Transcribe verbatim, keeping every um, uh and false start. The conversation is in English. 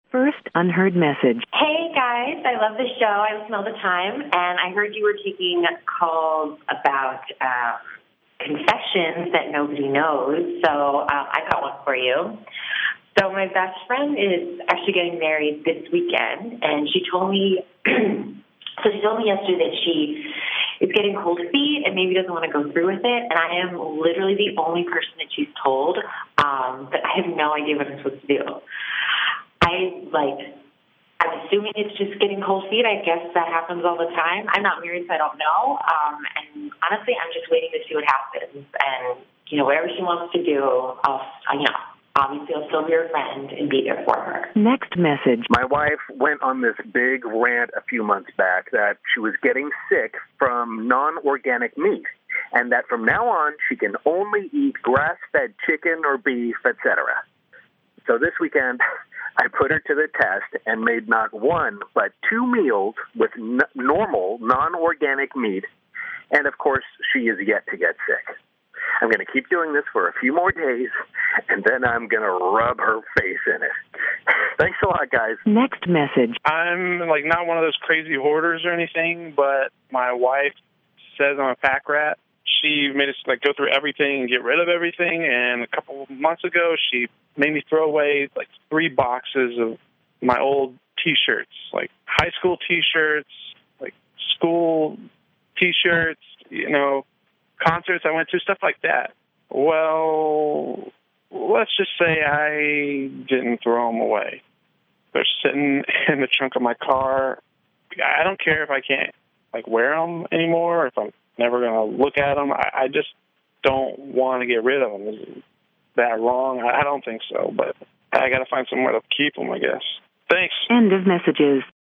First unheard message. Hey, guys. I love the show. I listen all the time. And I heard you were taking calls about um, confessions that nobody knows. So uh, I got one for you. So my best friend is actually getting married this weekend. And she told me, so she told me yesterday that she is getting cold feet and maybe doesn't want to go through with it. And I am literally the only person that she's told. Um, but I have no idea what I'm supposed to do. I, like, I'm assuming it's just getting cold feet. I guess that happens all the time. I'm not married, so I don't know. Um, and honestly, I'm just waiting to see what happens. And, you know, whatever she wants to do, I'll, you know, obviously I'll still be her friend and be there for her. Next message. My wife went on this big rant a few months back that she was getting sick from non-organic meat, and that from now on she can only eat grass-fed chicken or beef, et cetera. So this weekend, I put her to the test and made not one, but two meals with n- normal, non-organic meat. And, of course, she is yet to get sick. I'm going to keep doing this for a few more days, and then I'm going to rub her face in it. Thanks a lot, guys. Next message. I'm, like, not one of those crazy hoarders or anything, but my wife says I'm a pack rat. She made us, like, go through everything and get rid of everything, and a couple of months ago, she made me throw away, like, three boxes of my old T-shirts, like high school T-shirts, like school T-shirts, you know, concerts I went to, stuff like that. Well, let's just say I didn't throw them away. They're sitting in the trunk of my car. I don't care if I can't, like, wear them anymore, or if I'm never going to look at them. I, I just don't want to get rid of them. Is that wrong? I, I don't think so, but I got to find somewhere to keep them, I guess. Thanks. End of messages.